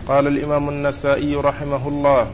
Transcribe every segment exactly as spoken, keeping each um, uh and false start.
قال الإمام النسائي رحمه الله: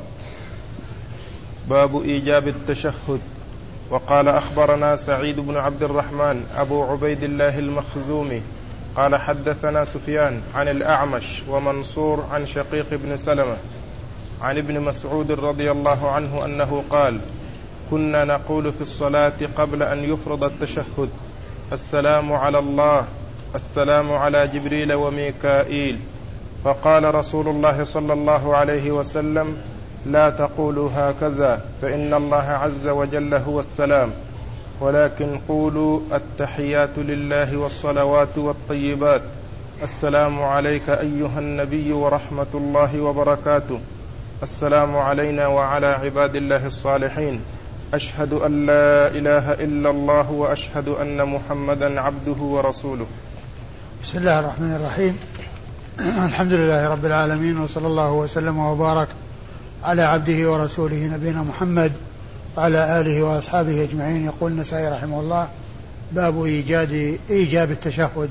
باب إيجاب التشهد. وقال أخبرنا سعيد بن عبد الرحمن أبو عبيد الله المخزومي قال حدثنا سفيان عن الأعمش ومنصور عن شقيق بن سلمة عن ابن مسعود رضي الله عنه أنه قال: كنا نقول في الصلاة قبل أن يفرض التشهد: السلام على الله، السلام على جبريل وميكائيل. فقال رسول الله صلى الله عليه وسلم: لا تقولوا هكذا، فإن الله عز وجل هو السلام، ولكن قولوا: التحيات لله والصلوات والطيبات، السلام عليك أيها النبي ورحمة الله وبركاته، السلام علينا وعلى عباد الله الصالحين، أشهد أن لا إله إلا الله وأشهد أن محمدا عبده ورسوله. بسم الله الرحمن الرحيم. الحمد لله رب العالمين، وصلى الله وسلم وبارك على عبده ورسوله نبينا محمد وعلى آله وأصحابه أجمعين. يقول النسائي رحمه الله: باب إيجاد إيجاب التشهد.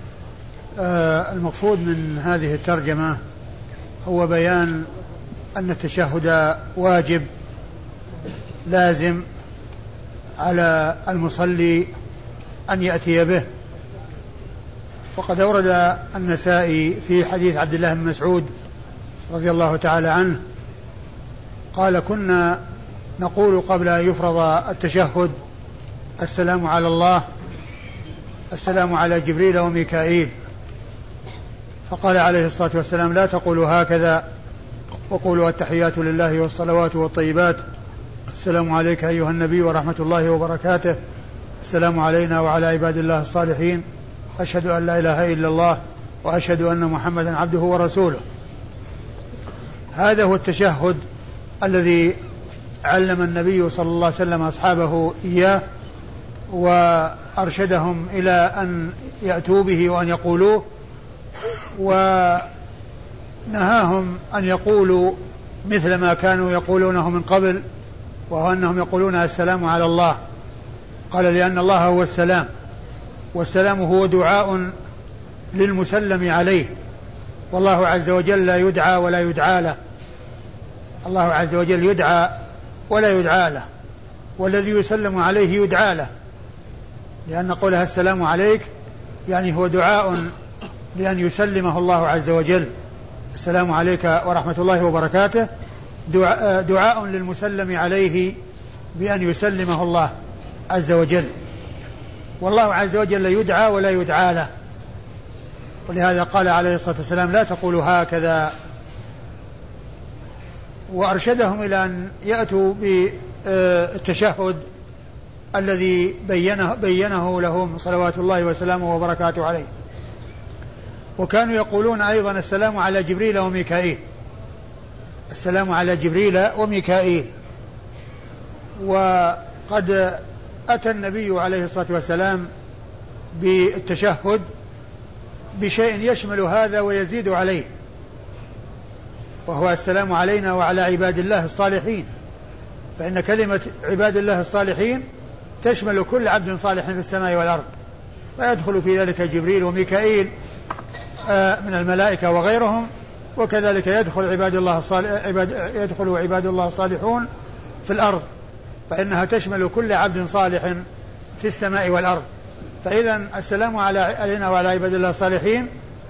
آه المقصود من هذه الترجمة هو بيان أن التشهد واجب لازم على المصلي أن يأتي به. وقد أورد النسائي في حديث عبد الله بن مسعود رضي الله تعالى عنه قال: كنا نقول قبل أن يفرض التشهد: السلام على الله، السلام على جبريل وميكائيل. فقال عليه الصلاة والسلام: لا تقولوا هكذا، وقولوا: التحيات لله والصلوات والطيبات، السلام عليك أيها النبي ورحمة الله وبركاته، السلام علينا وعلى عباد الله الصالحين، أشهد أن لا إله إلا الله وأشهد أن محمدا عبده ورسوله. هذا هو التشهد الذي علم النبي صلى الله عليه وسلم أصحابه إياه، وأرشدهم إلى أن يأتوا به وأن يقولوه، ونهاهم أن يقولوا مثل ما كانوا يقولونه من قبل، وهو أنهم يقولون: السلام على الله. قال: لأن الله هو السلام، والسلام هو دعاء للمسلم عليه، والله عز وجل لا يدعى ولا يدعى له. الله عز وجل يدعى ولا يدعى له، والذي يسلم عليه يدعى له، لأن قولها السلام عليك يعني هو دعاء لأن يسلمه الله عز وجل. السلام عليك ورحمة الله وبركاته دعاء, دعاء للمسلم عليه بأن يسلمه الله عز وجل، والله عز وجل يدعى ولا يدعى له. ولهذا قال عليه الصلاة والسلام: لا تقولوا هكذا. وأرشدهم إلى أن يأتوا بالتشهد الذي بينه, بينه لهم صلوات الله وسلامه وبركاته عليه. وكانوا يقولون أيضا: السلام على جبريل وميكائيل، السلام على جبريل وميكائيل. وقد أتى النبي عليه الصلاة والسلام بالتشهد بشيء يشمل هذا ويزيد عليه، وهو السلام علينا وعلى عباد الله الصالحين. فإن كلمة عباد الله الصالحين تشمل كل عبد صالح في السماء والأرض، ويدخل في ذلك جبريل وميكائيل من الملائكة وغيرهم، وكذلك يدخل عباد الله الصالح عباد يدخل عباد الله الصالحون في الأرض، فإنها تشمل كل عبد صالح في السماء والأرض. فإذا السلام علينا وعلى عباد الله الصالحين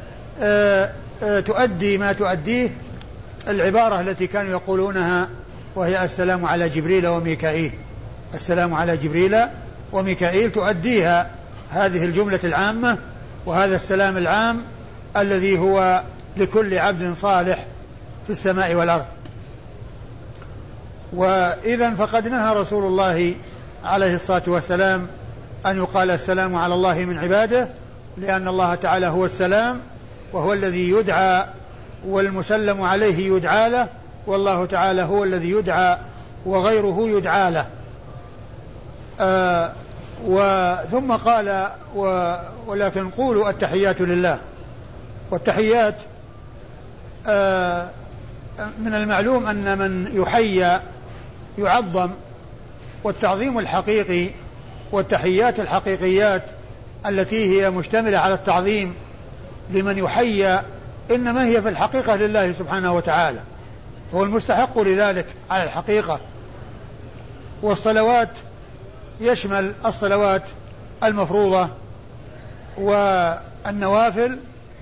تؤدي ما تؤديه العبارة التي كانوا يقولونها، وهي السلام على جبريل وميكائيل. السلام على جبريل وميكائيل تؤديها هذه الجملة العامة، وهذا السلام العام الذي هو لكل عبد صالح في السماء والأرض. وإذن فقد نهى رسول الله عليه الصلاة والسلام أن يقال السلام على الله من عباده، لأن الله تعالى هو السلام، وهو الذي يدعى والمسلم عليه يدعى له، والله تعالى هو الذي يدعى وغيره يدعى له. آه وثم قال: ولكن قولوا التحيات لله. والتحيات آه من المعلوم أن من يحيى يعظم، والتعظيم الحقيقي والتحيات الحقيقيات التي هي مشتملة على التعظيم لمن يحيى إنما هي في الحقيقة لله سبحانه وتعالى، هو المستحق لذلك على الحقيقة. والصلوات يشمل الصلوات المفروضة والنوافل،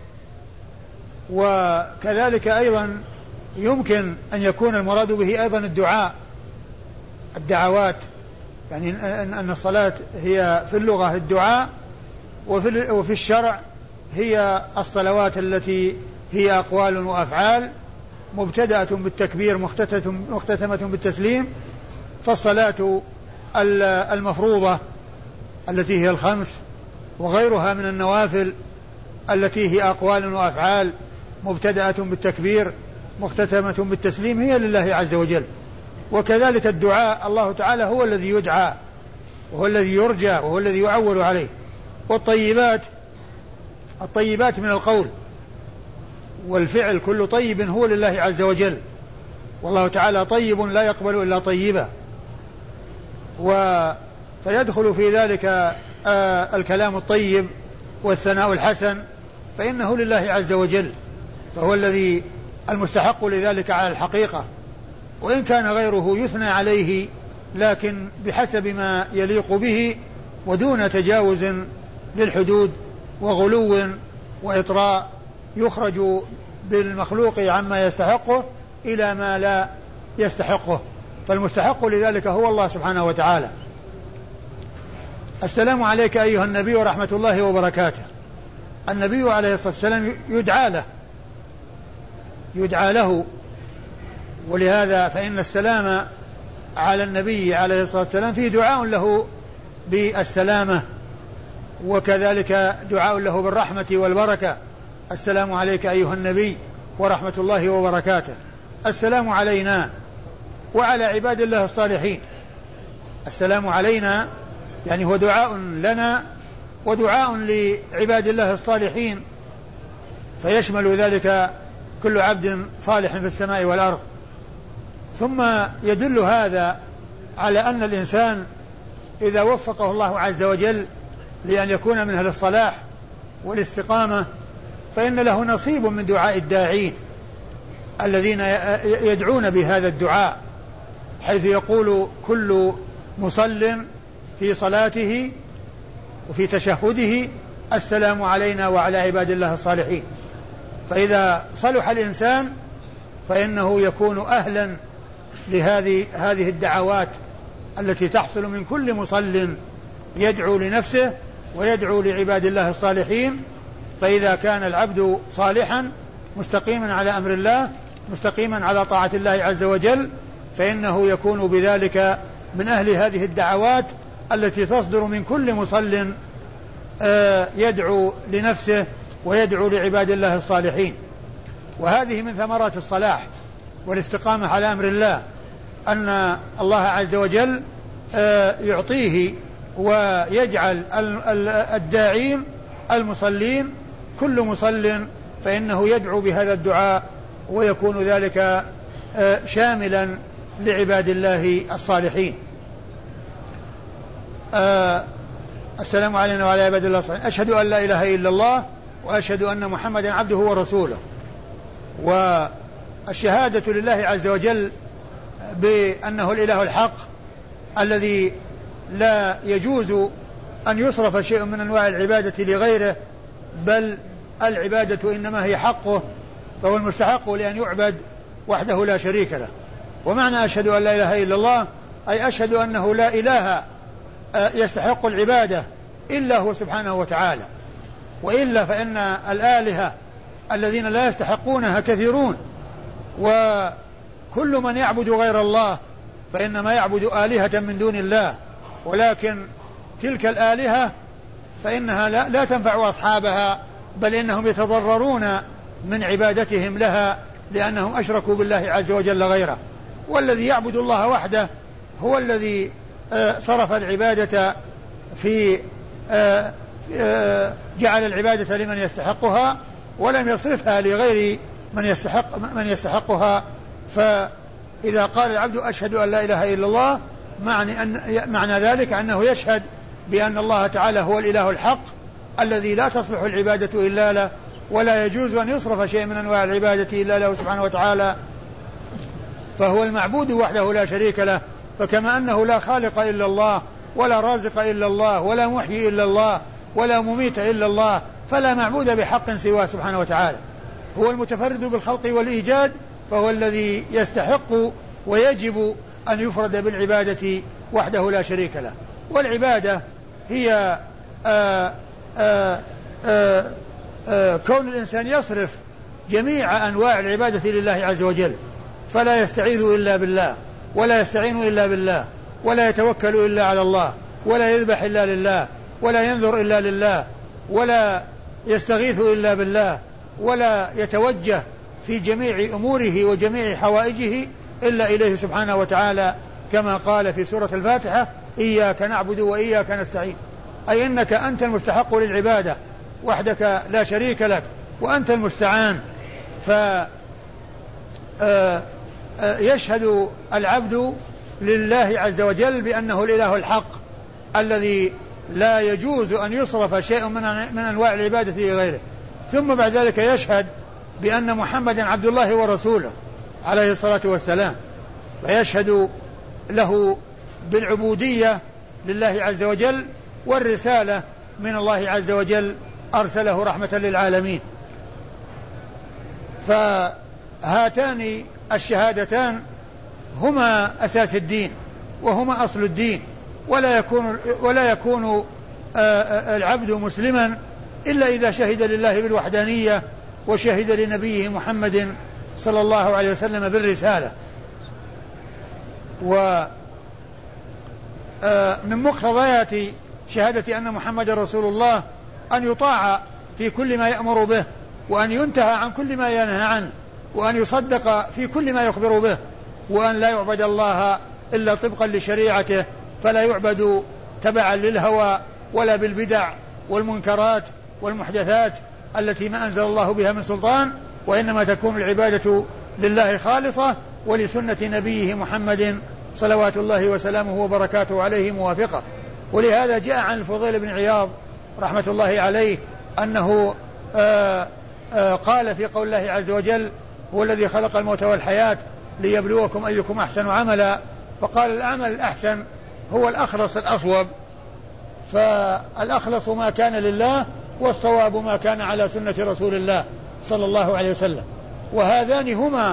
وكذلك أيضا يمكن أن يكون المراد به أيضا الدعاء، الدعوات، يعني أن الصلاة هي في اللغة الدعاء، وفي الشرع هي الصلوات التي هي أقوال وأفعال مبتدأة بالتكبير مختتمة بالتسليم. فالصلاة المفروضة التي هي الخمس وغيرها من النوافل التي هي أقوال وأفعال مبتدأة بالتكبير مختتمة بالتسليم هي لله عز وجل. وكذلك الدعاء الله تعالى هو الذي يدعى وهو الذي يرجى وهو الذي يعول عليه. والطيبات الطيبات من القول والفعل كل طيب هو لله عز وجل، والله تعالى طيب لا يقبل إلا طيبا. فيدخل في ذلك آه الكلام الطيب والثناء الحسن، فإنه لله عز وجل، فهو الذي المستحق لذلك على الحقيقة، وإن كان غيره يثنى عليه لكن بحسب ما يليق به ودون تجاوز للحدود وغلو وإطراء يخرج بالمخلوق عما يستحقه إلى ما لا يستحقه، فالمستحق لذلك هو الله سبحانه وتعالى. السلام عليك أيها النبي ورحمة الله وبركاته. النبي عليه الصلاة والسلام يدعى له يدعى له ولهذا فإن السلام على النبي عليه الصلاة والسلام فيه دعاء له بالسلامة، وكذلك دعاء له بالرحمة والبركة. السلام عليك أيها النبي ورحمة الله وبركاته. السلام علينا وعلى عباد الله الصالحين. السلام علينا يعني هو دعاء لنا ودعاء لعباد الله الصالحين، فيشمل ذلك كل عبد صالح في السماء والأرض. ثم يدل هذا على أن الإنسان إذا وفقه الله عز وجل لأن يكون من أهل الصلاح والاستقامة فإن له نصيب من دعاء الداعين الذين يدعون بهذا الدعاء، حيث يقول كل مصل في صلاته وفي تشهده السلام علينا وعلى عباد الله الصالحين. فإذا صلح الإنسان فإنه يكون أهلا لهذه هذه الدعوات التي تحصل من كل مصل يدعو لنفسه ويدعو لعباد الله الصالحين. فإذا كان العبد صالحا مستقيما على أمر الله مستقيما على طاعة الله عز وجل فإنه يكون بذلك من أهل هذه الدعوات التي تصدر من كل مصل يدعو لنفسه ويدعو لعباد الله الصالحين. وهذه من ثمرات الصلاح والاستقامة على أمر الله، أن الله عز وجل يعطيه ويجعل الداعين المصلين كل مصل فإنه يدعو بهذا الدعاء ويكون ذلك شاملا لعباد الله الصالحين. السلام علينا وعلى عباد الله الصالحين. أشهد أن لا إله إلا الله وأشهد أن محمدا عبده ورسوله. والشهادة لله عز وجل بأنه الإله الحق الذي لا يجوز أن يصرف شيء من أنواع العبادة لغيره، بل العبادة إنما هي حقه، فهو المستحق لأن يعبد وحده لا شريك له. ومعنى أشهد أن لا إله إلا الله أي أشهد أنه لا إله يستحق العبادة إلا هو سبحانه وتعالى، وإلا فإن الآلهة الذين لا يستحقونها كثيرون، وكل من يعبد غير الله فإنما يعبد آلهة من دون الله، ولكن تلك الآلهة فإنها لا, لا تنفع أصحابها، بل إنهم يتضررون من عبادتهم لها لأنهم أشركوا بالله عز وجل غيره. والذي يعبد الله وحده هو الذي صرف العبادة في جعل العبادة لمن يستحقها ولم يصرفها لغير من يستحق من يستحقها. فإذا قال العبد أشهد أن لا إله إلا الله معنى, أن معنى ذلك أنه يشهد بأن الله تعالى هو الإله الحق الذي لا تصلح العبادة إلا له، ولا يجوز أن يصرف شيء من أنواع العبادة إلا له سبحانه وتعالى، فهو المعبود وحده لا شريك له. فكما أنه لا خالق إلا الله ولا رازق إلا الله ولا محيي إلا الله ولا مميت إلا الله، فلا معبود بحق سواه سبحانه وتعالى. هو المتفرد بالخلق والإيجاد، فهو الذي يستحق ويجب أن يفرد بالعبادة وحده لا شريك له. والعبادة هي آآ آآ آآ آآ كون الإنسان يصرف جميع أنواع العبادة لله عز وجل، فلا يستعيذ إلا بالله ولا يستعين إلا بالله ولا يتوكل إلا على الله ولا يذبح إلا لله ولا ينذر إلا لله ولا يستغيث إلا بالله ولا يتوجه في جميع أموره وجميع حوائجه إلا إليه سبحانه وتعالى، كما قال في سورة الفاتحة: إياك نعبد وإياك نستعين، أي أنك أنت المستحق للعبادة وحدك لا شريك لك وأنت المستعان. فيشهد العبد لله عز وجل بأنه الإله الحق الذي لا يجوز أن يصرف شيء من أنواع العبادة لغيره، ثم بعد ذلك يشهد بأن محمدا عبد الله ورسوله عليه الصلاة والسلام، ويشهد له بالعبودية لله عز وجل والرسالة من الله عز وجل أرسله رحمة للعالمين. فهاتان الشهادتان هما أساس الدين وهما أصل الدين، ولا يكون, ولا يكون العبد مسلما إلا إذا شهد لله بالوحدانية وشهد لنبيه محمد صلى الله عليه وسلم بالرسالة. ومن مقتضيات شهادة أن محمد رسول الله أن يطاع في كل ما يأمر به، وأن ينتهى عن كل ما ينهى عنه، وأن يصدق في كل ما يخبر به، وأن لا يعبد الله إلا طبقا لشريعته، فلا يعبد تبعا للهوى ولا بالبدع والمنكرات والمحدثات التي ما أنزل الله بها من سلطان، وإنما تكون العبادة لله خالصة ولسنة نبيه محمد صلوات الله وسلامه وبركاته عليه موافقة. ولهذا جاء عن الفضيل بن عياض رحمة الله عليه أنه آآ آآ قال في قول الله عز وجل: هو الذي خلق الموت والحياة ليبلوكم أيكم أحسن عملا، فقال: العمل الأحسن هو الأخلص الأصوب، فالأخلص ما كان لله والصواب ما كان على سنة رسول الله صلى الله عليه وسلم. وهذان هما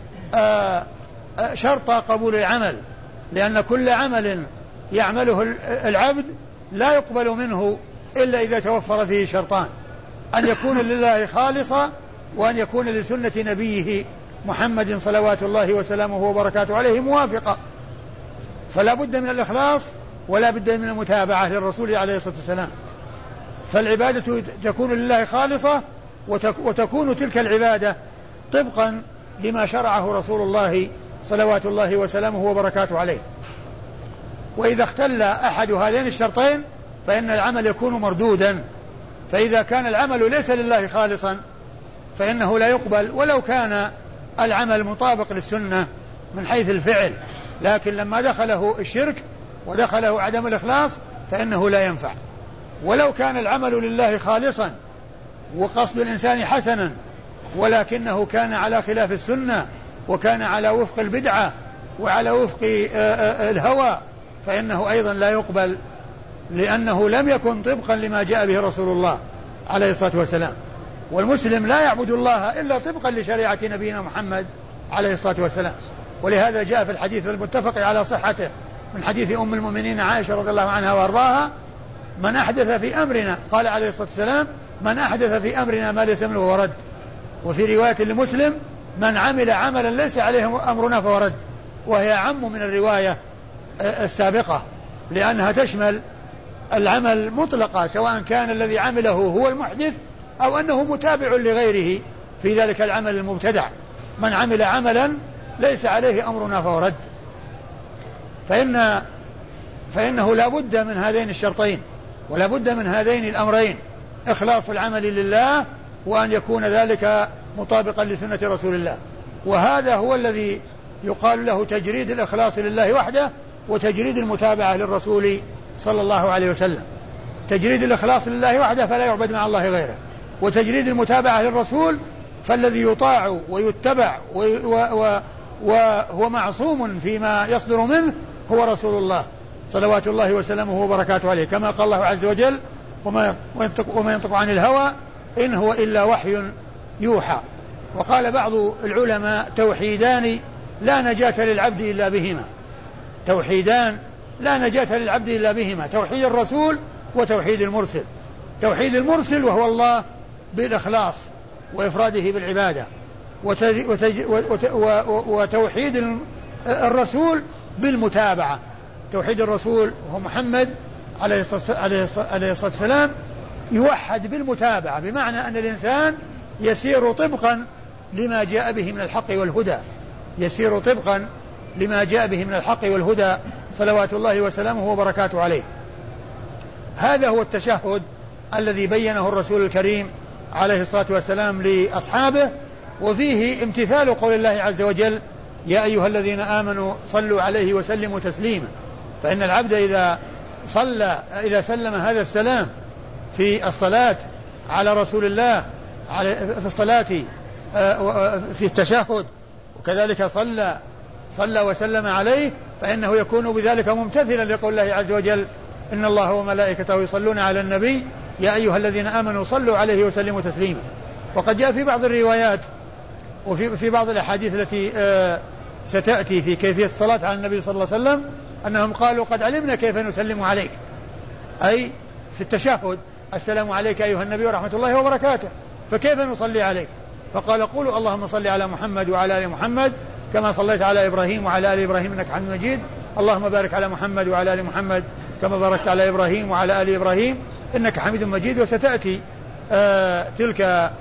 شرط قبول العمل، لأن كل عمل يعمله العبد لا يقبل منه إلا إذا توفر فيه شرطان: أن يكون لله خالصا، وأن يكون لسنة نبيه محمد صلوات الله وسلامه وبركاته عليه موافقة. فلا بد من الإخلاص ولا بد من المتابعة للرسول عليه الصلاة والسلام. فالعبادة تكون لله خالصة، وتكون تلك العبادة طبقا لما شرعه رسول الله صلوات الله وسلامه وبركاته عليه. وإذا اختل أحد هذين الشرطين فإن العمل يكون مردودا. فإذا كان العمل ليس لله خالصا فإنه لا يقبل ولو كان العمل مطابق للسنة من حيث الفعل، لكن لما دخله الشرك ودخله عدم الإخلاص فإنه لا ينفع. ولو كان العمل لله خالصا وقصد الإنسان حسنا، ولكنه كان على خلاف السنة وكان على وفق البدعة وعلى وفق الهوى، فإنه أيضا لا يقبل، لأنه لم يكن طبقا لما جاء به رسول الله عليه الصلاة والسلام. والمسلم لا يعبد الله إلا طبقا لشريعة نبينا محمد عليه الصلاة والسلام. ولهذا جاء في الحديث المتفق على صحته من حديث أم المؤمنين عائشة رضي الله عنها وأرضاها: من أحدث في أمرنا، قال عليه الصلاة والسلام: من أحدث في أمرنا ما ليس منه ورد. وفي رواية لمسلم: من عمل عملا ليس عليه أمرنا فورد. وهي عم من الرواية السابقة، لأنها تشمل العمل مطلقا، سواء كان الذي عمله هو المحدث أو أنه متابع لغيره في ذلك العمل المبتدع. من عمل عملا ليس عليه أمرنا فورد. فإن فإنه لا بد من هذين الشرطين ولا بد من هذين الأمرين: إخلاص العمل لله، وأن يكون ذلك مطابقا لسنة رسول الله. وهذا هو الذي يقال له تجريد الإخلاص لله وحده وتجريد المتابعة للرسول صلى الله عليه وسلم. تجريد الإخلاص لله وحده فلا يعبد مع الله غيره، وتجريد المتابعة للرسول، فالذي يطاع ويتبع وهو معصوم فيما يصدر منه هو رسول الله صلوات الله وسلامه وبركاته عليه، كما قال الله عز وجل: وما ينطق, وما ينطق عن الهوى إن هو إلا وحي يوحى. وقال بعض العلماء: توحيدان لا نجاة للعبد إلا بهما، توحيدان لا نجاة للعبد إلا بهما، توحيد الرسول وتوحيد المرسل. توحيد المرسل وهو الله بالإخلاص وإفراده بالعبادة، وتوحيد الرسول بالمتابعة. توحيد الرسول وهو محمد عليه الصلاة والسلام يوحد بالمتابعة، بمعنى أن الإنسان يسير طبقا لما جاء به من الحق والهدى، يسير طبقا لما جاء به من الحق والهدى صلوات الله وسلامه وبركاته عليه. هذا هو التشهد الذي بينه الرسول الكريم عليه الصلاة والسلام لأصحابه، وفيه امتثال قول الله عز وجل: يا أيها الذين آمنوا صلوا عليه وسلموا تسليما. فإن العبد إذا صلى إذا سلم هذا السلام في الصلاة على رسول الله في الصلاة في التشهد، وكذلك صلى صلى وسلم عليه، فإنه يكون بذلك ممتثلا لقول الله عز وجل: إن الله وملائكته يصلون على النبي يا أيها الذين آمنوا صلوا عليه وسلموا تسليما. وقد جاء في بعض الروايات وفي في بعض الأحاديث التي ستأتي في كيفية الصلاة على النبي صلى الله عليه وسلم أنهم قالوا: قد علمنا كيف نسلم عليك، أي في التشهد: السلام عليك أيها النبي ورحمة الله وبركاته، فكيف نصلي عليك؟ فقال: قولوا اللهم صل على محمد وعلى آل محمد كما صليت على إبراهيم وعلى آل إبراهيم إنك حميد مجيد، اللهم بارك على محمد وعلى آل محمد كما باركت على إبراهيم وعلى آل إبراهيم إنك حميد مجيد. وستأتي آه تلك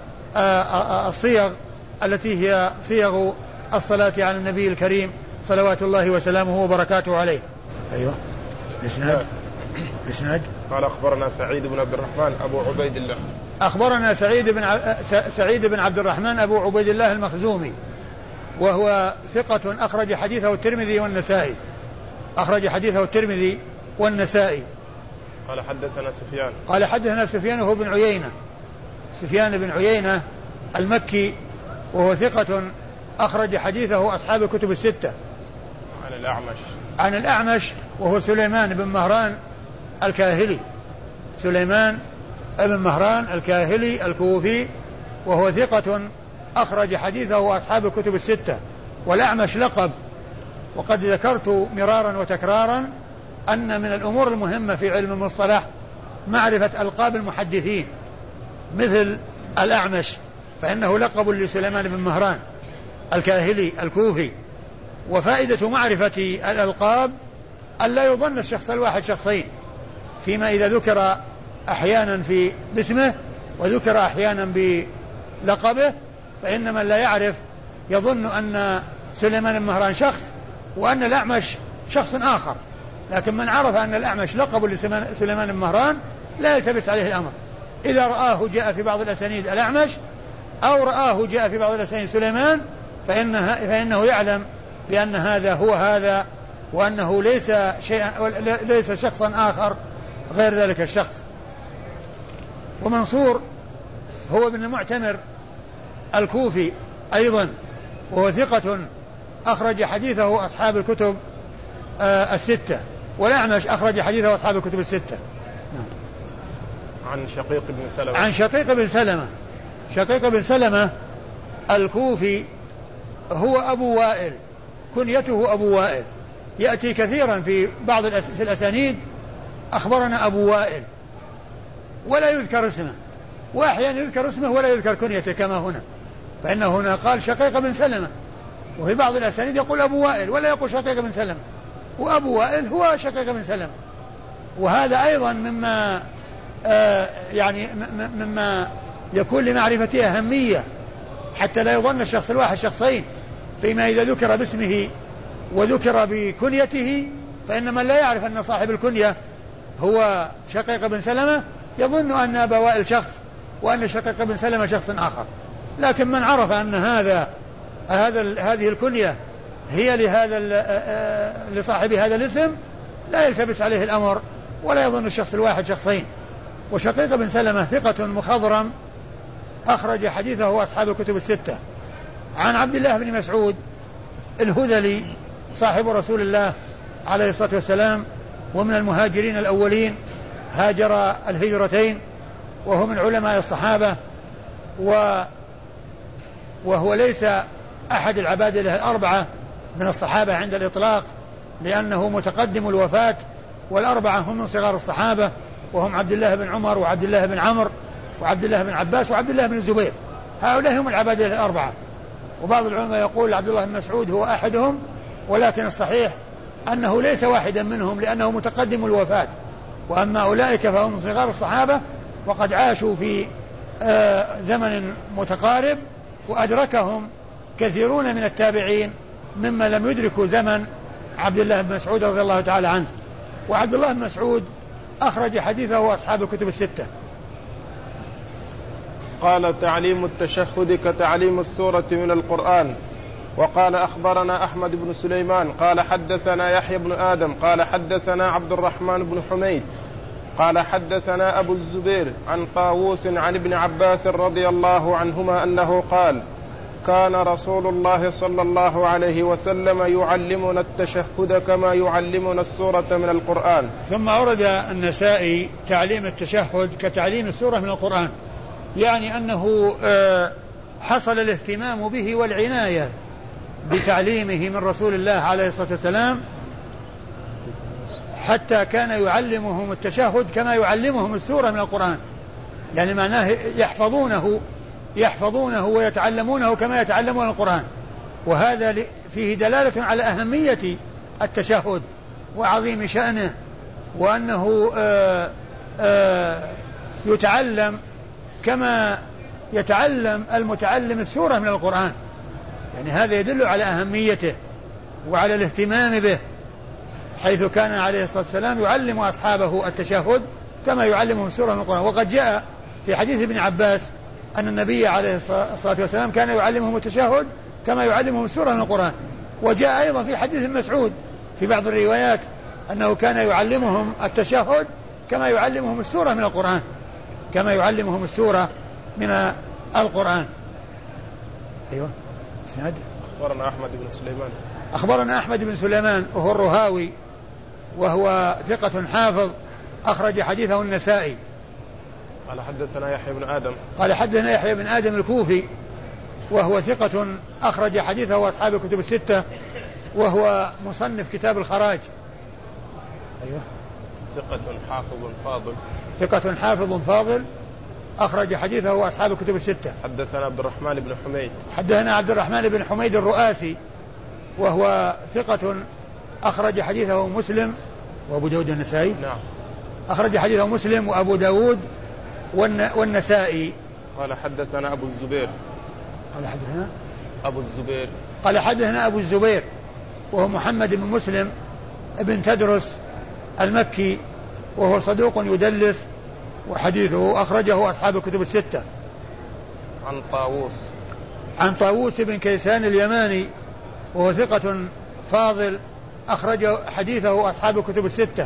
آه الصيغ التي هي صيغ الصلاة على النبي الكريم صلوات الله وسلامه وبركاته عليه. أيوه الإسناد. الإسناد قال: أخبرنا سعيد بن عبد الرحمن أبو عبيد الله. أخبرنا سعيد بن ع... سعيد بن عبد الرحمن أبو عبيد الله المخزومي، وهو ثقة أخرج حديثه الترمذي والنسائي، أخرج حديثه الترمذي والنسائي. قال: حدثنا سفيان. قال: حدثنا سفيان وهو بن عيينة، سفيان بن عيينة المكي، وهو ثقة أخرج حديثه أصحاب الكتب الستة. عن الأعمش. عن الأعمش وهو سليمان بن مهران الكاهلي، سليمان بن مهران الكاهلي الكوفي، وهو ثقة أخرج حديثه أصحاب الكتب الستة. والأعمش لقب، وقد ذكرت مرارا وتكرارا أن من الأمور المهمة في علم المصطلح معرفة ألقاب المحدثين، مثل الأعمش فإنه لقب لسليمان بن مهران الكاهلي الكوفي. وفائدة معرفة الألقاب ألا يظن الشخص الواحد شخصين، فيما إذا ذكر أحيانا في باسمه وذكر أحيانا بلقبه، فإن من لا يعرف يظن أن سليمان بن مهران شخص وأن الأعمش شخص آخر، لكن من عرف أن الأعمش لقب لسليمان بن مهران لا يلتبس عليه الأمر. إذا رآه جاء في بعض الأسانيد الأعمش أو رآه جاء في بعض الأسانيد سليمان فإنه, فإنه يعلم بأن هذا هو هذا، وأنه ليس شيئا ليس شخصا آخر غير ذلك الشخص. ومنصور هو ابن المعتمر الكوفي أيضا، وهو ثقة أخرج حديثه أصحاب الكتب آه الستة. والأعمش أخرج حديثه أصحاب الكتب الستة. نعم. عن شقيق بن سلمة. عن شقيق بن سلمة. شقيق بن سلمة الكوفي هو أبو وائل، كنيته أبو وائل، يأتي كثيرا في بعض الأس... في الأسانيد أخبرنا أبو وائل ولا يذكر اسمه، وأحيانا يذكر اسمه ولا يذكر كنيته كما هنا، فإنه هنا قال شقيق بن سلمة، وفي بعض الأسانيد يقول أبو وائل ولا يقول شقيق بن سلمة، وأبو وائل هو شقيق بن سلمة. وهذا أيضا مما آه يعني مما يكون لمعرفته أهمية، حتى لا يظن الشخص الواحد شخصين، فيما إذا ذكر باسمه وذكر بكنيته فإن من لا يعرف أن صاحب الكنية هو شقيق بن سلمة يظن أن أبا وائل شخص وأن شقيق بن سلمة شخص آخر. لكن من عرف أن هذا هذا هذه الكنية هي لهذا لصاحب هذا الاسم لا يلتبس عليه الأمر ولا يظن الشخص الواحد شخصين. وشقيق بن سلمة ثقة مخضرم أخرج حديثه أصحاب الكتب الستة. عن عبد الله بن مسعود الهذلي صاحب رسول الله عليه الصلاة والسلام، ومن المهاجرين الأولين، هاجر الهجرتين، وهو من علماء الصحابة، و وهو ليس أحد العبادلة الأربعة من الصحابة عند الإطلاق، لأنه متقدم الوفاة، والأربعة هم من صغار الصحابة، وهم عبد الله بن عمر وعبد الله بن عمرو وعبد الله بن عباس وعبد الله بن الزبير. هؤلاء هم العبادلة الأربعة. وبعض العلماء يقول عبد الله بن مسعود هو أحدهم، ولكن الصحيح أنه ليس واحدا منهم، لأنه متقدم الوفاة. وأما أولئك فهم من صغار الصحابة، وقد عاشوا في زمن متقارب، وأدركهم كثيرون من التابعين مما لم يدركوا زمن عبد الله بن مسعود رضي الله تعالى عنه. وعبد الله بن مسعود أخرج حديثه أصحاب الكتب الستة. قال: تعليم التشهد كتعليم السورة من القرآن. وقال: أخبرنا أحمد بن سليمان قال حدثنا يحيى بن آدم قال حدثنا عبد الرحمن بن حميد قال حدثنا أبو الزبير عن طاووس عن ابن عباس رضي الله عنهما أنه قال: كان رسول الله صلى الله عليه وسلم يعلمنا التشهد كما يعلمنا السورة من القرآن. ثم أورد النسائي تعليم التشهد كتعليم السورة من القرآن، يعني أنه حصل الاهتمام به والعناية بتعليمه من رسول الله عليه الصلاة والسلام، حتى كان يعلمهم التشهد كما يعلمهم السورة من القرآن، يعني معناه يحفظونه يحفظونه ويتعلمونه كما يتعلمون القرآن. وهذا فيه دلالة على أهمية التشهد وعظيم شأنه، وأنه آآ آآ يتعلم كما يتعلم المتعلم السورة من القرآن. يعني هذا يدل على أهميته وعلى الاهتمام به، حيث كان عليه الصلاة والسلام يعلم أصحابه التشهد كما يعلمهم السورة من القرآن. وقد جاء في حديث ابن عباس أن النبي عليه الصلاة والسلام كان يعلمهم التشهد كما يعلمهم السورة من القرآن. وجاء أيضا في حديث مسعود في بعض الروايات أنه كان يعلمهم التشهد كما يعلمهم السورة من القرآن كما يعلمهم السورة من القرآن. أيوة. أخبرنا أحمد بن سليمان أخبرنا أحمد بن سليمان وهو الرهاوي، وهو ثقة حافظ، أخرج حديثه النسائي. قال حدثنا يحيى بن آدم قال حدثنا يحيى بن آدم الكوفي، وهو ثقة أخرج حديثه أصحاب الكتب الستة، وهو مصنف كتاب الخراج. أيوة. ثقة حافظ فاضل ثقة حافظ فاضل أخرج حديثه أصحاب الكتب الستة. حدثنا عبد الرحمن بن حميد حدثنا عبد الرحمن بن حميد الرؤاسي، وهو ثقة أخرج حديثه مسلم وأبو داود النسائي. نعم. أخرج حديثه مسلم وأبو داود والنسائي. قال حدثنا أبو الزبير قال حدثنا أبو الزبير قال حدثنا أبو الزبير وهو محمد بن مسلم ابن تدرس المكي، وهو صدوق يدلس، وحديثه أخرجه أصحاب الكتب الستة. عن طاووس عن طاووس بن كيسان اليماني، وهو ثقة فاضل، أخرج حديثه أصحاب الكتب الستة.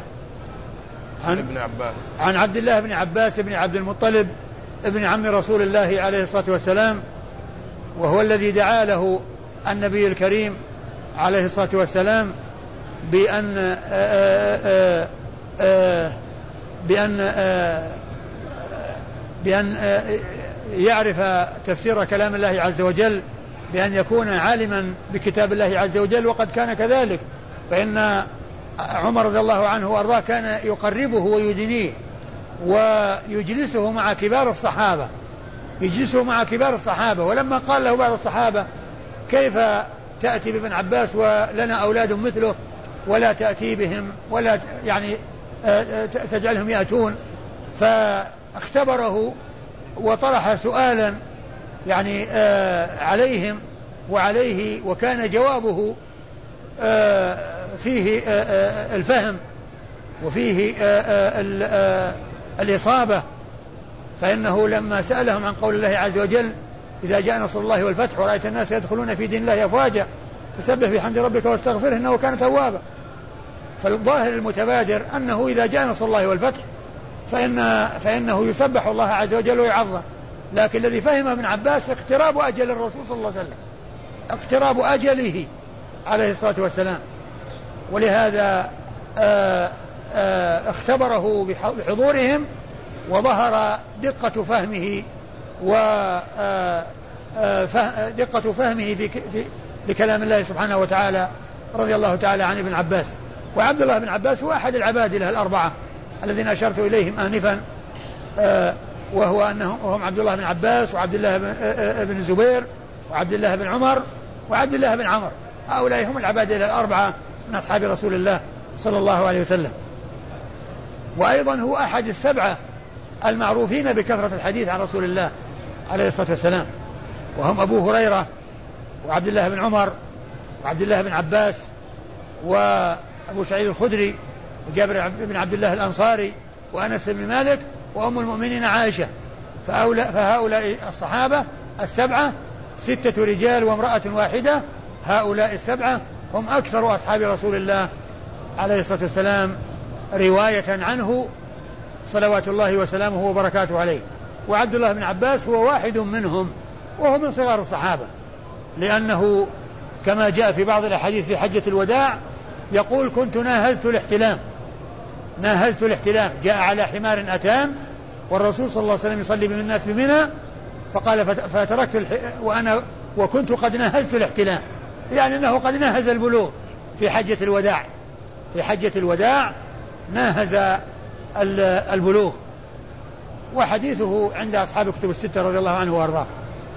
عن ابن عباس عن عبد الله بن عباس بن عبد المطلب ابن عم رسول الله عليه الصلاة والسلام، وهو الذي دعا له النبي الكريم عليه الصلاة والسلام بأن آآ آآ آآ بأن آآ بأن آآ يعرف تفسير كلام الله عز وجل، بأن يكون عالما بكتاب الله عز وجل، وقد كان كذلك. فإن عمر رضي الله عنه وأرضاه كان يقربه ويدنيه ويجلسه مع كبار الصحابة يجلسه مع كبار الصحابة ولما قال له بعض الصحابة: كيف تأتي بابن عباس ولنا أولاد مثله ولا تأتي بهم ولا يعني تجعلهم يأتون؟ فاختبره وطرح سؤالا يعني عليهم وعليه، وكان جوابه فيه الفهم وفيه الإصابة. فإنه لما سألهم عن قول الله عز وجل: إذا جاء نصر الله والفتح ورأيت الناس يدخلون في دين الله أفواجا فسبح بحمد ربك واستغفره إنه كان توابا. فالظاهر المتبادر أنه إذا جاء نصر الله والفتح فإن فإنه يسبح الله عز وجل ويعظم، لكن الذي فهم ابن عباس اقتراب أجل الرسول صلى الله عليه وسلم، اقتراب أجله عليه الصلاة والسلام، ولهذا آآ آآ اختبره بحضورهم وظهر دقة فهمه ودقة فهمه في لكلام الله سبحانه وتعالى رضي الله تعالى عن ابن عباس. وعبد الله بن عباس هو أحد العبادلة الأربعة الذين أشرت إليهم آنفا، وهو أنهم وهم عبد الله بن عباس وعبد الله بن الزبير وعبد الله بن عمر وعبد الله بن عمر، هؤلاء هم العبادلة الأربعة من أصحاب رسول الله صلى الله عليه وسلم. وأيضا هو أحد السبعة المعروفين بكثرة الحديث عن رسول الله عليه الصلاة والسلام، وهم أبو هريرة وعبد الله بن عمر وعبد الله بن عباس وأبو سعيد الخدري وجابر بن عبد الله الأنصاري وأنس بن مالك وأم المؤمنين عائشة. فهؤلاء الصحابة السبعة ستة رجال وامرأة واحدة، هؤلاء السبعة هم أكثر أصحاب رسول الله عليه الصلاة والسلام رواية عنه صلوات الله وسلامه وبركاته عليه. وعبد الله بن عباس هو واحد منهم، وهو من صغار الصحابة، لأنه كما جاء في بعض الأحاديث في حجة الوداع يقول كنت ناهزت الاحتلام ناهزت الاحتلام جاء على حمار أتان والرسول صلى الله عليه وسلم يصلي بين الناس بمنى، فقال فتركت الح... وأنا وكنت قد ناهزت الاحتلام، يعني أنه قد ناهز البلوغ في حجة الوداع في حجة الوداع ناهز البلوغ. وحديثه عند أصحاب كتب الستة رضي الله عنه وأرضاه.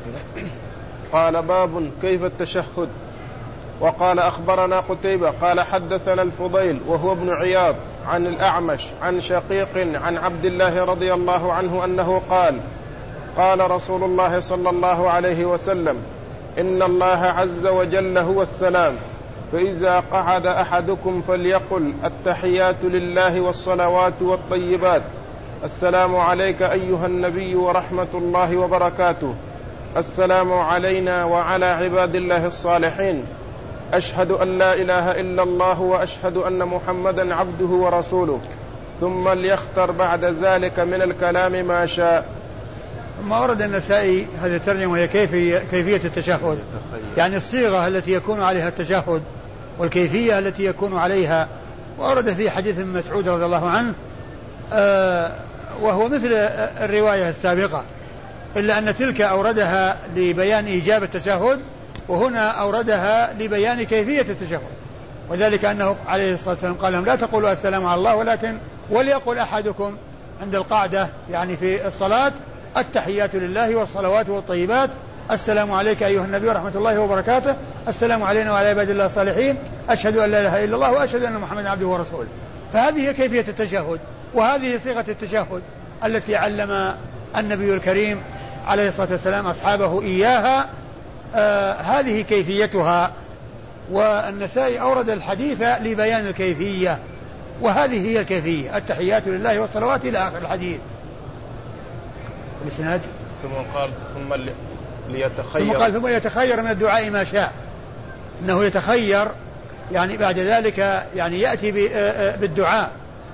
قال باب كيف التشهد. وقال أخبرنا قتيبة قال حدثنا الفضيل وهو ابن عياض عن الأعمش عن شقيق عن عبد الله رضي الله عنه أنه قال قال رسول الله صلى الله عليه وسلم إن الله عز وجل هو السلام، فإذا قعد أحدكم فليقل التحيات لله والصلوات والطيبات، السلام عليك أيها النبي ورحمة الله وبركاته، السلام علينا وعلى عباد الله الصالحين، أشهد أن لا إله إلا الله وأشهد أن محمدا عبده ورسوله، ثم ليختر بعد ذلك من الكلام ما شاء. ثم ورد النسائي هذه الترجمة وهي كيفية, كيفية التشهد، يعني الصيغة التي يكون عليها التشهد والكيفية التي يكون عليها. وورد في حديث ابن مسعود رضي الله عنه آه وهو مثل الرواية السابقة، إلا أن تلك أوردها لبيان إيجاب التشهد، وهنا أوردها لبيان كيفية التشهد، وذلك أنه عليه الصلاة والسلام قال لهم لا تقولوا السلام على الله، ولكن وليقول أحدكم عند القعدة يعني في الصلاة التحيات لله والصلوات والطيبات، السلام عليك أيها النبي ورحمة الله وبركاته، السلام علينا وعلى عباد الله الصالحين، أشهد أن لا إله إلا الله وأشهد أن محمدا عبده ورسوله. فهذه هي كيفية التشهد، وهذه صيغة التشهد التي علم النبي الكريم عليه الصلاة والسلام أصحابه إياها. آه هذه كيفيتها. والنسائي أورد الحديث لبيان الكيفية، وهذه هي الكيفية، التحيات لله والصلوات إلى آخر الحديث. الإسناد ثم قال ثم ليتخير ثم قال ثم ليتخير من الدعاء ما شاء، إنه يتخير يعني بعد ذلك يعني يأتي بالدعاء.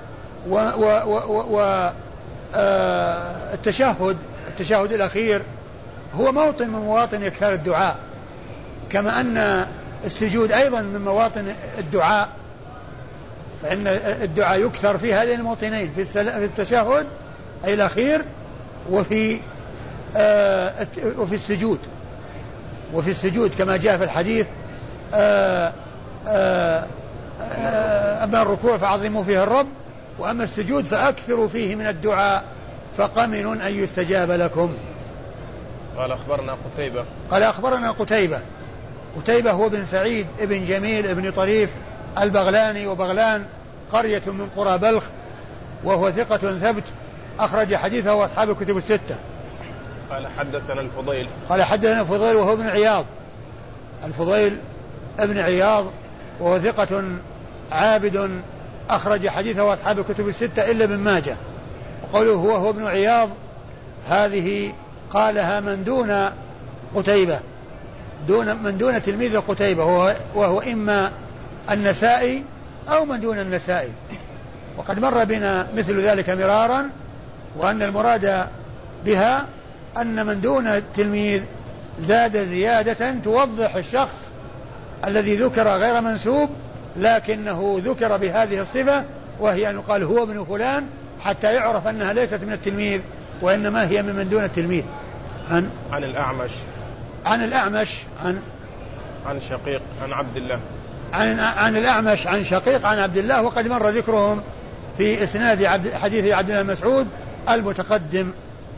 والتشهد التشهد الأخير هو موطن من مواطن يكثر الدعاء، كما أن السجود أيضا من مواطن الدعاء، فإن الدعاء يكثر في هذين الموطنين، في التشهد أي الأخير وفي آه وفي السجود وفي السجود كما جاء في الحديث آه آه آه أما الركوع فعظموا فيه الرب، وأما السجود فأكثروا فيه من الدعاء فقمن أن يستجاب لكم. قال أخبرنا قتيبة قال أخبرنا قتيبة قتيبة هو بن سعيد ابن جميل ابن طريف البغلاني، وبغلان قرية من قرى بلخ، وهو ثقة ثبت أخرج حديثه أصحاب الكتب الستة. قال حدثنا الفضيل قال حدثنا الفضيل وهو ابن عياض الفضيل ابن عياض وهو ثقة عابد أخرج حديثه أصحاب الكتب الستة إلا ابن ماجه. وقوله هو هو ابن عياض هذه قالها من دون قتيبة، دون من دون تلميذ قتيبة، وهو, وهو إما النسائي أو من دون النسائي، وقد مر بنا مثل ذلك مرارا، وأن المراد بها أن من دون التلميذ زاد زيادة توضح الشخص الذي ذكر غير منسوب لكنه ذكر بهذه الصفة، وهي أن يقال هو ابن فلان، حتى يعرف أنها ليست من التلميذ وإنما هي من دون التلميذ. عن عن الأعمش عن الأعمش عن عن شقيق عن عبد الله عن عن الأعمش عن شقيق عن عبد الله، وقد مر ذكرهم في إسناد عبد حديث عبد الله مسعود المتقدم.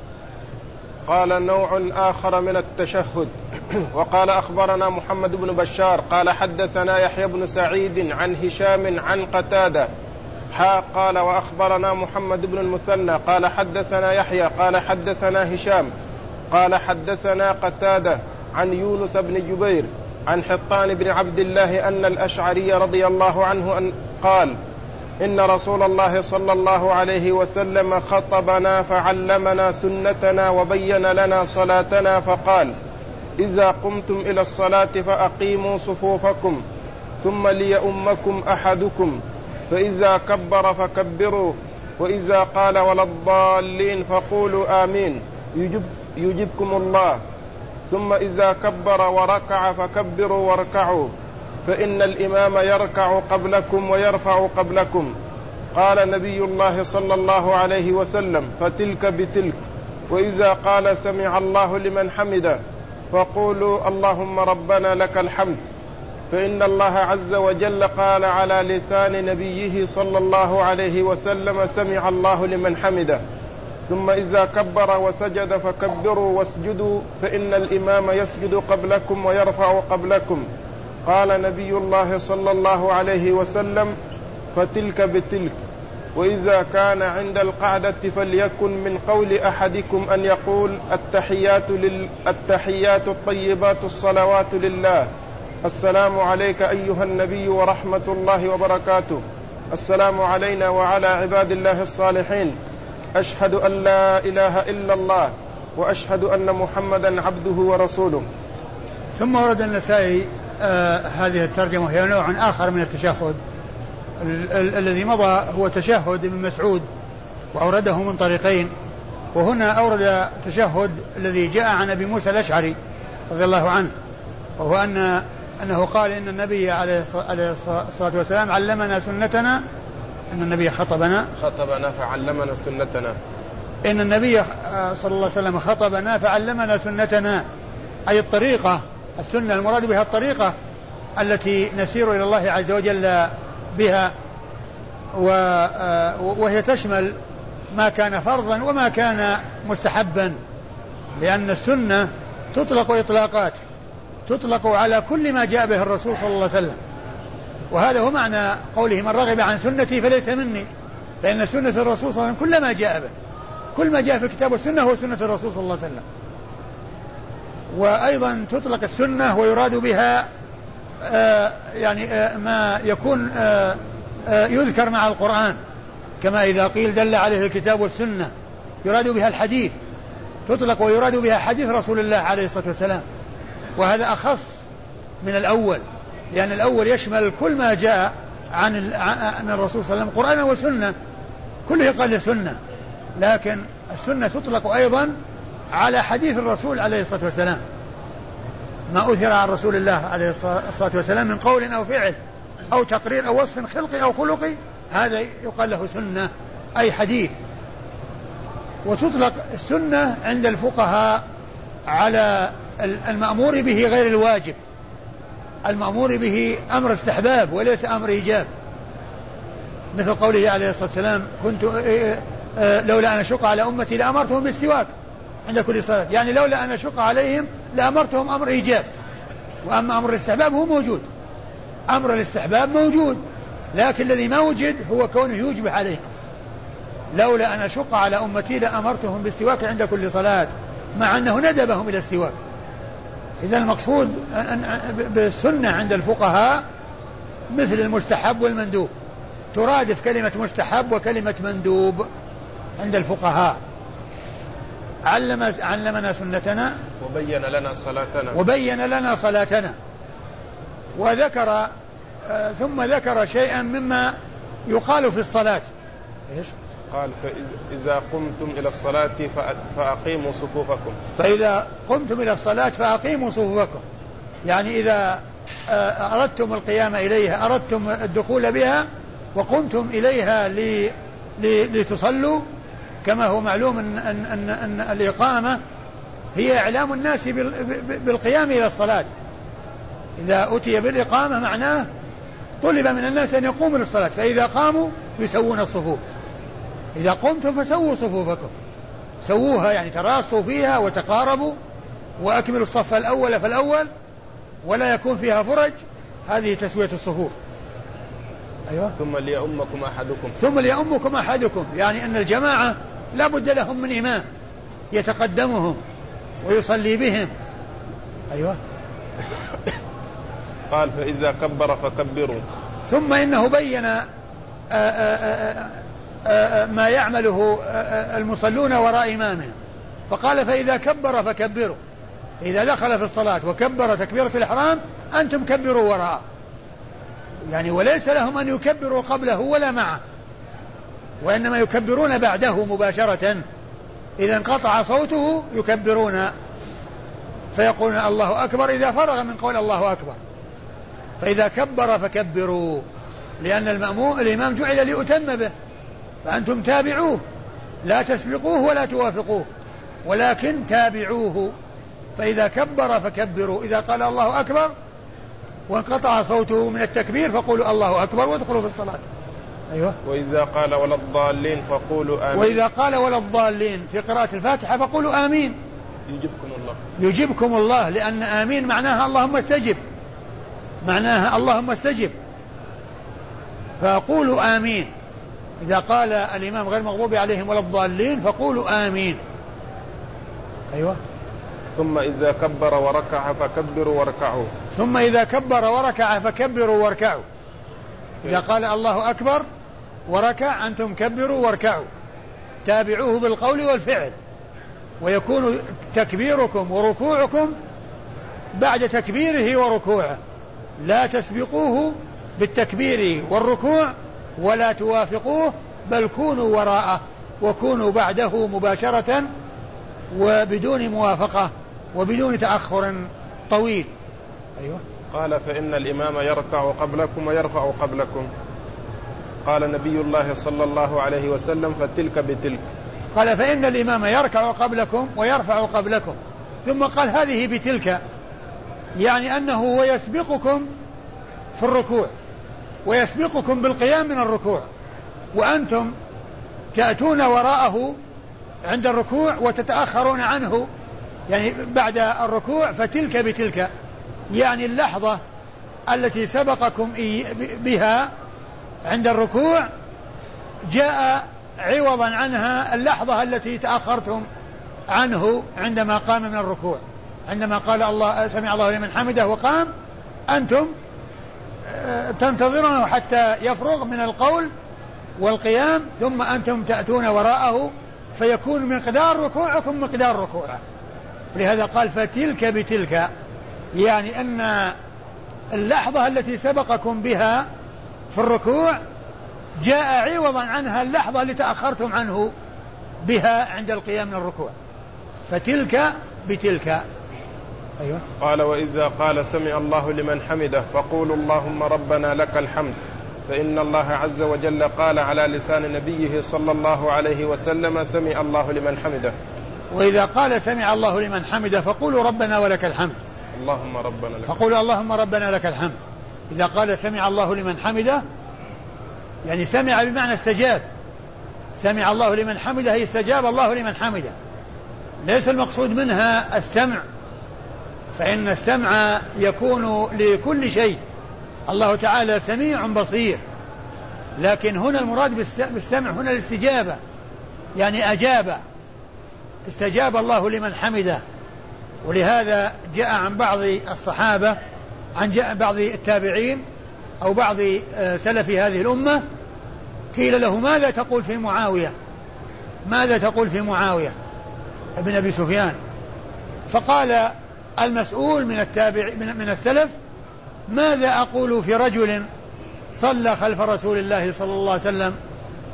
قال نوع آخر من التشهد. وقال أخبرنا محمد بن بشار قال حدثنا يحيى بن سعيد عن هشام عن قتادة حا قال وأخبرنا محمد بن المثنى قال حدثنا يحيى قال حدثنا هشام قال حدثنا قتادة عن يونس بن جبير عن حطان بن عبد الله أن الأشعري رضي الله عنه أن قال إن رسول الله صلى الله عليه وسلم خطبنا فعلمنا سنتنا وبين لنا صلاتنا فقال إذا قمتم إلى الصلاة فأقيموا صفوفكم ثم ليؤمكم أحدكم فإذا كبر فكبروا وإذا قال ولا الضالين فقولوا آمين يجب يجبكم الله ثم إذا كبر وركع فكبروا واركعوا فإن الإمام يركع قبلكم ويرفع قبلكم. قال نبي الله صلى الله عليه وسلم فتلك بتلك. وإذا قال سمع الله لمن حمده فقولوا اللهم ربنا لك الحمد فإن الله عز وجل قال على لسان نبيه صلى الله عليه وسلم سمع الله لمن حمده. ثم إذا كبر وسجد فكبروا واسجدوا فإن الإمام يسجد قبلكم ويرفع قبلكم. قال نبي الله صلى الله عليه وسلم فتلك بتلك. وإذا كان عند القعدة فليكن من قول أحدكم أن يقول التحيات, لل... التحيات الطيبات الصلوات لله السلام عليك أيها النبي ورحمة الله وبركاته السلام علينا وعلى عباد الله الصالحين أشهد أن لا إله إلا الله وأشهد أن محمدا عبده ورسوله. ثم ورد النسائي آه هذه الترجمة وهي نوع آخر من التشهد. ال- ال- الذي مضى هو تشهد ابن مسعود وأورده من طريقين، وهنا أورد تشهد الذي جاء عن أبي موسى الأشعري رضي الله عنه، وهو أن أنه قال إن النبي عليه الصلاة والسلام علمنا سنتنا، إن النبي خطبنا خطبنا فعلمنا سنتنا إن النبي صلى الله عليه وسلم خطبنا فعلمنا سنتنا، أي الطريقة. السنة المراد بها الطريقة التي نسير إلى الله عز وجل بها، وهي تشمل ما كان فرضا وما كان مستحبا، لأن السنة تطلق إطلاقات، تطلق على كل ما جاء به الرسول صلى الله عليه وسلم، وهذا هو معنى قوله من رغب عن سنتي فليس مني، فإن سنة الرسول صلى الله عليه وسلم كل ما جاء به، كل ما جاء في الكتاب والسنة هو سنة الرسول صلى الله عليه وسلم. وأيضا تطلق السنة ويراد بها آه يعني آه ما يكون آه آه يذكر مع القرآن، كما إذا قيل دل عليه الكتاب والسنة يراد بها الحديث، تطلق ويراد بها حديث رسول الله عليه الصلاة والسلام، وهذا أخص من الأول، لأن الأول يشمل كل ما جاء عن من الرسول صلى الله عليه وسلم قرآن وسنة، كله قال السنة، لكن السنة تطلق أيضا على حديث الرسول عليه الصلاة والسلام، ما أثر عن رسول الله عليه الصلاة والسلام من قول أو فعل أو تقرير أو وصف خلقي أو خلقي، هذا يقال له سنة أي حديث. وتطلق السنة عند الفقهاء على المأمور به غير الواجب، المأمور به أمر استحباب وليس أمر إيجاب، مثل قوله عليه الصلاة والسلام كنت لولا أن أشق على أمتي لأمرتهم بالسواك عند كل صلاة، يعني لولا أن أشق عليهم لأمرتهم أمر إيجاب. وأما أمر الاستحباب هو موجود، أمر الاستحباب موجود، لكن الذي ما وجد هو كونه يوجب عليهم، لولا أن أشق على أمتي لأمرتهم بالسواك عند كل صلاة، مع أنه ندبهم إلى السواك. إذا المقصود بالسنة عند الفقهاء مثل المستحب والمندوب، ترادف كلمة مستحب وكلمة مندوب عند الفقهاء. علم علمنا سنتنا وبين لنا صلاتنا وبين لنا صلاتنا وذكر آه ثم ذكر شيئا مما يقال في الصلاة. إيش؟ قال فإذا قمتم إلى الصلاة فأقيموا صفوفكم. فإذا قمتم إلى الصلاة فأقيموا صفوفكم، يعني إذا أردتم القيام إليها، أردتم الدخول بها وقمتم إليها لتصلوا، كما هو معلوم أن, أن, أن, أن الإقامة هي إعلام الناس بالقيام إلى الصلاة. إذا أتي بالإقامة معناه طلب من الناس أن يقوموا للصلاة، فإذا قاموا يسوون الصفوف. إذا قمتم فسووا صفوفكم، سووها يعني تراصوا فيها وتقاربوا وأكملوا الصف الأول فالأول ولا يكون فيها فرج، هذه تسوية الصفوف. أيوة. ثم ليؤمكم أحدكم ثم ليؤمكم أحدكم، يعني أن الجماعة لا بد لهم من إمام يتقدمهم ويصلي بهم. أيوة. قال فإذا كبر فكبروا. ثم إنه بين آآ آآ آآ ما يعمله المصلون وراء إمامهم، فقال فإذا كبر فكبروا، إذا دخل في الصلاة وكبر تكبيرة الإحرام أنتم كبروا وراءه، يعني وليس لهم أن يكبروا قبله ولا معه، وإنما يكبرون بعده مباشرة. إذا انقطع صوته يكبرون فيقولون الله أكبر إذا فرغ من قول الله أكبر. فإذا كبر فكبروا، لأن المأموم الإمام جعل ليؤتم به، فأنتم تابعوه لا تسبقوه ولا توافقوه، ولكن تابعوه. فإذا كبر فكبروا، إذا قال الله أكبر وانقطع صوته من التكبير فقولوا الله أكبر وادخلوا في الصلاة. أيوة. وإذا قال ولا الضالين فقولوا آمين. وإذا قال ولا الضالين في قراءة الفاتحة فقولوا آمين. يجيبكم الله. يجيبكم الله، لأن آمين معناها اللهم استجب، معناها اللهم استجب، فقولوا آمين. إذا قال الإمام غير مغضوب عليهم ولا الضالين فقولوا آمين. أيوة. ثم إذا كبر وركع فكبروا واركعوا. ثم إذا كبر وركع فكبروا واركعوا. إذا قال الله أكبر وركع أنتم كبروا واركعوا، تابعوه بالقول والفعل، ويكون تكبيركم وركوعكم بعد تكبيره وركوعه، لا تسبقوه بالتكبير والركوع ولا توافقوه، بل كونوا وراءه وكونوا بعده مباشرة وبدون موافقة وبدون تأخر طويل. أيوة. قال فإن الإمام يركع قبلكم ويرفع قبلكم. قال نبي الله صلى الله عليه وسلم فتلك بتلك. قال فإن الإمام يركع قبلكم ويرفع قبلكم، ثم قال هذه بتلك، يعني أنه ويسبقكم في الركوع ويسبقكم بالقيام من الركوع، وأنتم تأتون وراءه عند الركوع وتتأخرون عنه يعني بعد الركوع. فتلك بتلك، يعني اللحظة التي سبقكم بها عند الركوع جاء عوضا عنها اللحظة التي تأخرتم عنه عندما قام من الركوع. عندما قال الله سمع الله لمن حمده وقام، أنتم تنتظرونه حتى يفرغ من القول والقيام، ثم أنتم تأتون وراءه فيكون مقدار ركوعكم مقدار ركوعه. لهذا قال فتلك بتلك، يعني أن اللحظة التي سبقكم بها في الركوع جاء عوضا عنها اللحظة التي تأخرتم عنه بها عند القيام من الركوع. فتلك بتلك. أيوة. قال وإذا قال سمع الله لمن حمده فقولوا اللهم ربنا لك الحمد، فإن الله عز وجل قال على لسان نبيه صلى الله عليه وسلم سمع الله لمن حمده. وإذا قال سمع الله لمن حمده فقولوا ربنا ولك الحمد. اللهم ربنا لك فقولوا اللهم ربنا لك الحمد. إذا قال سمع الله لمن حمده يعني سمع بمعنى استجاب، سمع الله لمن حمده هي استجاب الله لمن حمده، ليس المقصود منها السمع، فإن السمع يكون لكل شيء، الله تعالى سميع بصير، لكن هنا المراد بالسمع هنا الاستجابة، يعني أجاب، استجاب الله لمن حمده. ولهذا جاء عن بعض الصحابة عن جاء بعض التابعين أو بعض سلف هذه الأمة قيل له ماذا تقول في معاوية ماذا تقول في معاوية ابن أبي سفيان؟ فقال المسؤول من التابع من السلف ماذا أقول في رجل صلى خلف رسول الله صلى الله عليه وسلم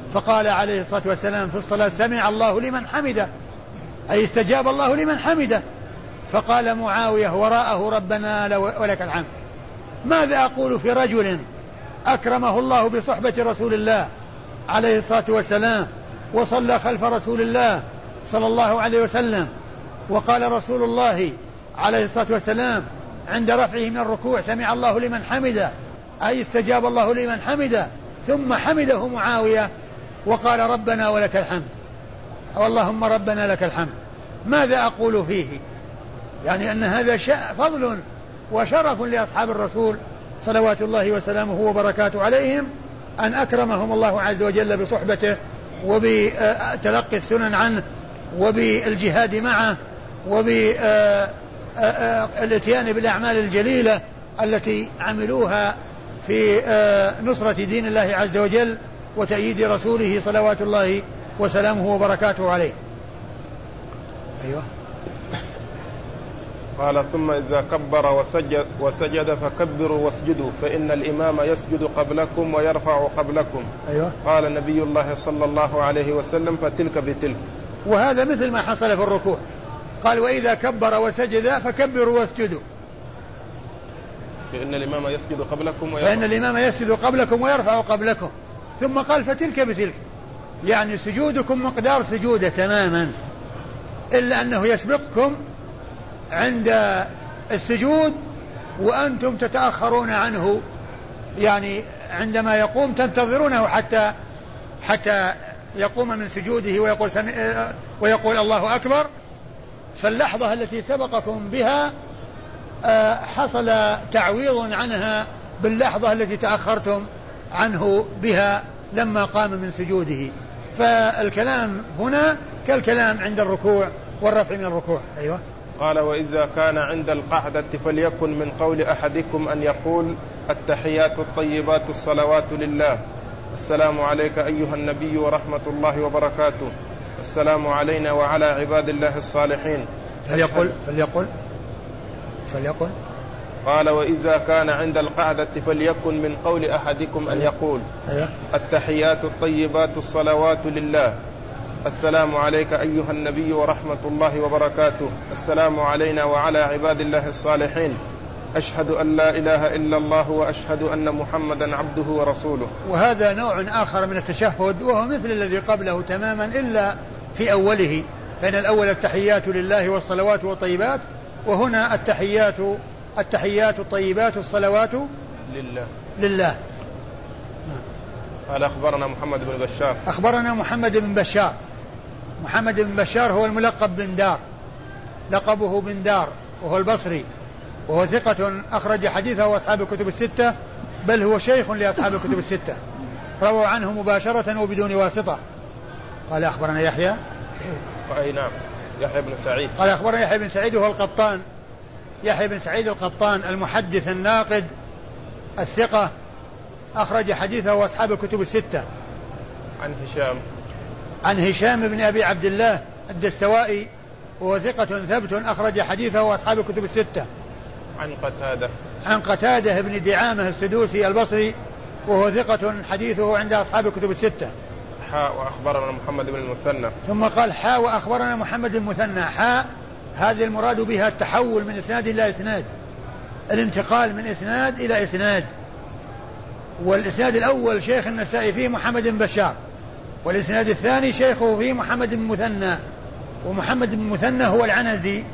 فقال عليه الصلاة والسلام في الصلاة: سمع الله لمن حمده، أي استجاب الله لمن حمده. فقال معاوية وراءه: ربنا ولك الحمد. ماذا أقول في رجل أكرمه الله بصحبة رسول الله عليه الصلاة والسلام وصلى خلف رسول الله صلى الله عليه وسلم، وقال رسول الله عليه الصلاة والسلام عند رفعه من الركوع: سمع الله لمن حمده، أي استجاب الله لمن حمده، ثم حمده معاوية وقال: ربنا ولك الحمد، أو اللهم ربنا لك الحمد. ماذا أقول فيه؟ يعني أن هذا فضل وشرف لأصحاب الرسول صلوات الله وسلامه وبركاته عليهم، أن أكرمهم الله عز وجل بصحبته وبتلقي السنن عنه وبالجهاد معه وبالاتيان بالأعمال الجليلة التي عملوها في نصرة دين الله عز وجل وتأييد رسوله صلوات الله وسلامه وبركاته عليه. أيوة. قال: ثم إذا كبر وسجد, وسجد فكبروا واسجدوا فإن الإمام يسجد قبلكم ويرفع قبلكم. أيوة. قال نبي الله صلى الله عليه وسلم: فتلك بتلك. وهذا مثل ما حصل في الركوع، قال: وإذا كبر وسجد فكبروا واسجدوا فإن الإمام يسجد قبلكم ويرفع فإن الإمام يسجد قبلكم ويرفع قبلكم، ثم قال: فتلك بتلك، يعني سجودكم مقدار سجوده تماما، إلا أنه يسبقكم عند السجود وأنتم تتأخرون عنه، يعني عندما يقوم تنتظرونه حتى حتى يقوم من سجوده ويقول ويقول الله أكبر. فاللحظة التي سبقكم بها حصل تعويض عنها باللحظة التي تأخرتم عنه بها لما قام من سجوده. فالكلام هنا كالكلام عند الركوع والرفع من الركوع. أيوة. قال: وإذا كان عند القعدة فليكن من قول أحدكم أن يقول: التحيات الطيبات الصلوات لله، السلام عليك أيها النبي ورحمة الله وبركاته، السلام علينا وعلى عباد الله الصالحين. فليقل فليقل فليقل قال: وإذا كان عند القعدة فليكن من قول أحدكم أن يقول: التحيات الطيبات الصلوات لله، السلام عليك أيها النبي ورحمة الله وبركاته، السلام علينا وعلى عباد الله الصالحين، أشهد أن لا إله إلا الله وأشهد أن محمدا عبده ورسوله. وهذا نوع آخر من التشهد، وهو مثل الذي قبله تماما إلا في أوله، فإن الأول التحيات لله والصلوات والطيبات، وهنا التحيات التحيات الطيبات الصلوات لله لله. قال: أخبرنا محمد بن بشار. أخبرنا محمد بن بشار. محمد بن بشار هو الملقب بن دار، لقبه بن دار، وهو البصري، وهو ثقة أخرج حديثه أصحاب الكتب الستة، بل هو شيخ لأصحاب الكتب الستة، رووا عنه مباشرة وبدون واسطة. قال: أخبرنا يحيى. أي نعم، يحيى بن سعيد. قال: أخبرنا يحيى بن سعيد وهو القطان، يحيى بن سعيد القطان المحدث الناقد الثقة، أخرج حديثه أصحاب الكتب الستة. عن هشام عن هشام بن أبي عبد الله الدستوائي، وهو ثقة ثبت أخرج حديثه أصحاب الكتب الستة. عن قتادة عن قتادة بن دعامة السدوسي البصري، وهو ثقة حديثه عند أصحاب الكتب الستة. حاء وأخبرنا محمد بن المثنى. ثم قال: حاء وأخبرنا محمد بن المثنى. حاء هذه المراد بها التحول من إسناد إلى إسناد، الانتقال من إسناد إلى إسناد. والإسناد الأول شيخ النسائي فيه محمد بن بشار، والإسناد الثاني شيخه فيه محمد بن مثنى، ومحمد بن مثنى هو العنزي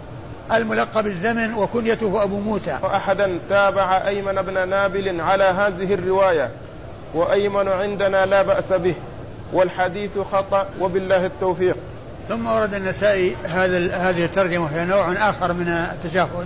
الملقب الزمن وكنيته أبو موسى. فأحدا تابع أيمن بن نابل على هذه الرواية، وأيمن عندنا لا بأس به، والحديث خطأ وبالله التوفيق. ثم ورد النسائي هذا هذه الترجمة هي نوع آخر من التشهد،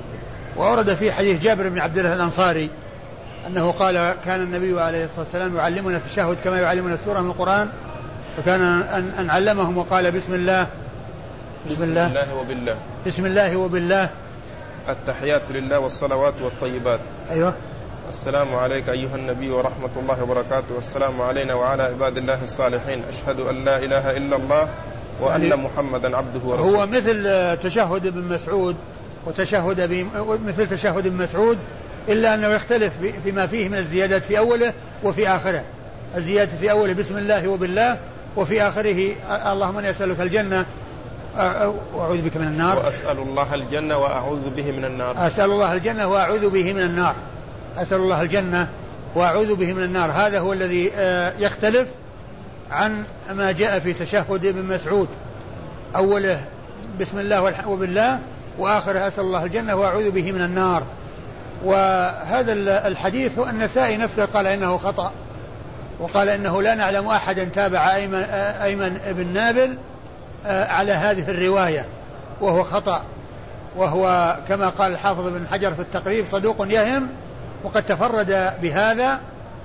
وورد فيه حديث جابر بن عبد الله الأنصاري أنه قال: كان النبي عليه الصلاة والسلام يعلمنا التشهد كما يعلمنا السورة من القرآن، فكان أن, أن علمهم وقال: بسم الله بسم الله, بسم الله وبالله بسم الله وبالله، التحيات لله والصلوات والطيبات. أيوة. السلام عليك أيها النبي ورحمة الله وبركاته، والسلام علينا وعلى عباد الله الصالحين، أشهد أن لا إله إلا الله وأن يعني محمدا عبده ورسوله. هو مثل تشهد ابن مسعود وتشهد مثل تشهد ابن مسعود، إلا أنه يختلف فيما فيه من الزيادات في أوله وفي آخره. الزيادة في أوله بسم الله وبالله، وفي آخره اللهم إني أسألك الجنة وأعوذ بك من النار، وأسأل الله الجنة وأعوذ به من النار. أسأل الله الجنة وأعوذ به من النار، أسأل الله الجنة وأعوذ به من النار. هذا هو الذي يختلف عن ما جاء في تشهد ابن مسعود، أوله بسم الله وبالله، وآخره أسأل الله الجنة وأعوذ به من النار. وهذا الحديث هو النسائي نفسه قال إنه خطأ، وقال إنه لا نعلم أحدا تابع أيمن, أيمن بن نابل على هذه الرواية، وهو خطأ، وهو كما قال الحافظ بن حجر في التقريب صدوق يهم، وقد تفرد بهذا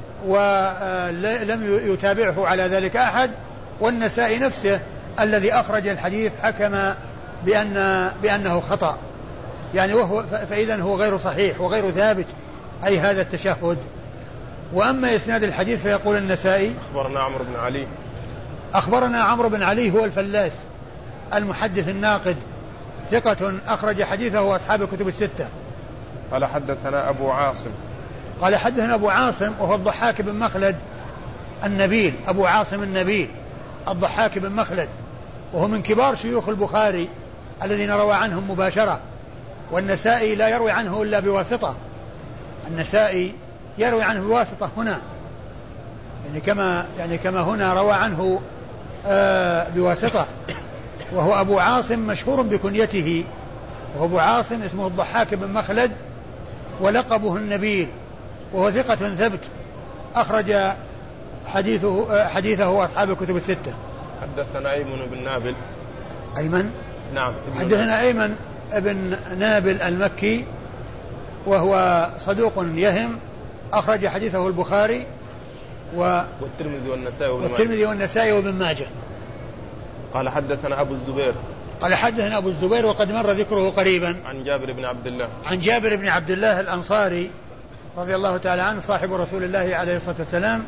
ولم يتابعه على ذلك أحد. والنسائي نفسه الذي أخرج الحديث حكم بأن بأنه خطأ، يعني وهو فإذا هو غير صحيح وغير ثابت، أي هذا التشهد. وأما إسناد الحديث فيقول النسائي أخبرنا عمرو بن علي أخبرنا عمرو بن علي هو الفلاس المحدث الناقد، ثقة أخرج حديثه أصحاب الكتب الستة. قال حدثنا أبو عاصم قال حدثنا أبو عاصم وهو الضحاك بن مخلد النبيل، أبو عاصم النبيل الضحاك بن مخلد، وهو من كبار شيوخ البخاري الذين روى عنهم مباشرة، والنسائي لا يروي عنه إلا بواسطة، النسائي يروي عنه بواسطة هنا، يعني كما يعني كما هنا روى عنه آه بواسطة. وهو أبو عاصم مشهور بكنيته، وهو أبو عاصم اسمه الضحاك بن مخلد ولقبه النبيل، وهو ثقة ثبت أخرج حديثه حديثه أصحاب الكتب الستة. حدثنا أيمن بن نابل أيمن نعم حدثنا أيمن بن نابل المكي، وهو صدوق يهم أخرج حديثه البخاري و... والترمذي والنسائي وابن والترمذي والنسائي وابن ماجه. قال حدثنا أبو الزبير قال حدثنا أبو الزبير وقد مر ذكره قريبا، عن جابر بن عبد الله عن جابر بن عبد الله الأنصاري رضي الله تعالى عنه، صاحب رسول الله عليه الصلاة والسلام،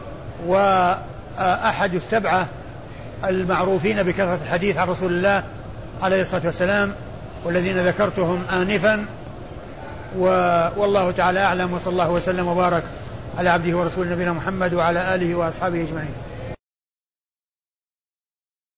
وأحد السبعة المعروفين بكثرة الحديث عن رسول الله عليه الصلاة والسلام، والذين ذكرتهم آنفا. والله تعالى أعلم، وصلى الله وسلم وبارك على عبده ورسوله نبينا محمد وعلى آله وأصحابه أجمعين.